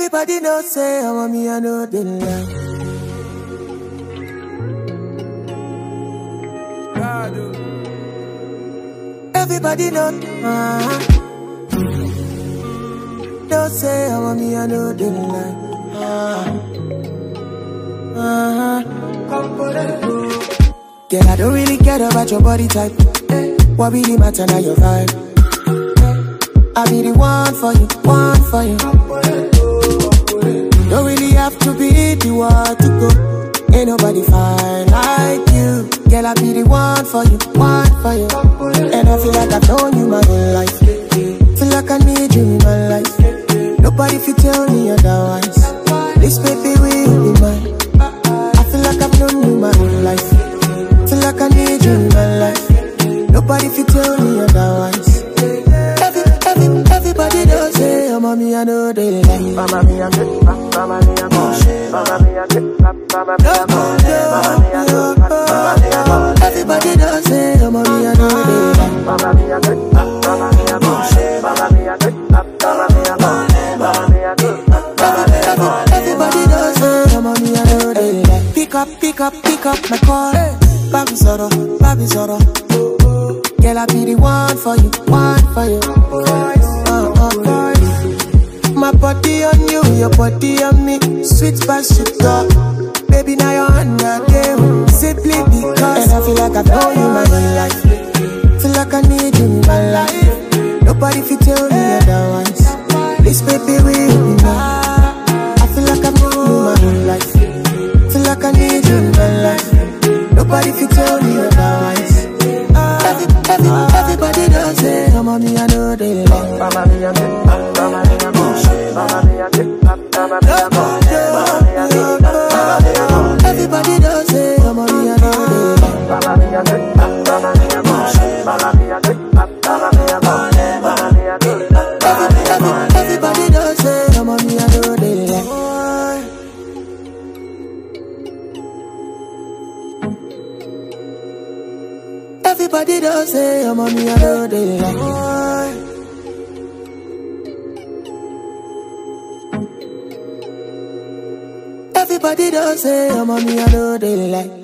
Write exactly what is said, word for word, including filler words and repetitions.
Everybody knows say I want me, I know they lie. Everybody know, uh-huh. Don't say I want me, I know they lie. Uh-huh. Uh-huh. Girl, I don't really care about your body type. What really matter now your vibe. I be the one for you, one for you. Don't really have to be the one to go. Ain't nobody fine like you. Girl, I be the one for you, one for you. And I feel like I've known you my whole life. Feel like I need you in my life. Nobody fit tell me otherwise. This baby will be mine. I feel like I've known you my whole life. Feel like I need you in my life. Nobody fit tell me otherwise. Every, every, everybody does say, oh mommy, I know they like. Mama me a good, mama me a good, mama me a good, mama me a good, mama me a good. Everybody does say, oh mommy, I know they like. Mama me a good, mama me a good, mama me a good, mama me a good, mama me a good, mama me a good. Everybody does say, oh mommy, I know they like. Pick up, pick up, pick up my call. Baby Zoro, baby Zoro. Girl, I be the one for you, one for you. Uh, uh, uh. My body on you, your body on me. Sweet past sugar. Baby, now you're under game. Simply because. And I feel like I've known you my whole life. Feel like I need you in my life. Nobody fit tell me otherwise. This baby will be mine. I feel like I've known you my whole life. Feel like I need you in my life. Nobody fit tell me otherwise. Every, every, everybody does say, oh mommy, I know they like. Mama me a good, mama me a good, mama me a good, mama me a good, mama me a good, mama me a good. Everybody does say, oh mommy, I know they like. Mama me a good, mama me a good, mama me a good, mama me a good, mama me a good. Every, every, everybody does say, oh mommy, I know they like. Everybody does say, oh mommy, I know they like. Everybody does say, oh mommy, I know they like.